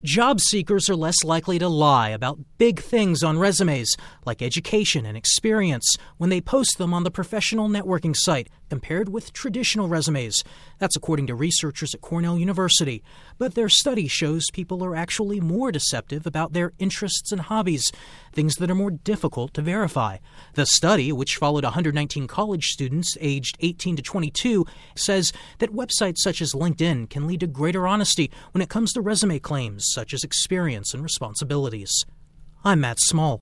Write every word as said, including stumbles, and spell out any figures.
Job seekers are less likely to lie about big things on resumes, like education and experience, when they post them on the professional networking site, compared with traditional resumes. That's according to researchers at Cornell University. But their study shows people are actually more deceptive about their interests and hobbies, things that are more difficult to verify. The study, which followed one hundred nineteen college students aged eighteen to twenty-two, says that websites such as LinkedIn can lead to greater honesty when it comes to resume claims, such as experience and responsibilities. I'm Matt Small.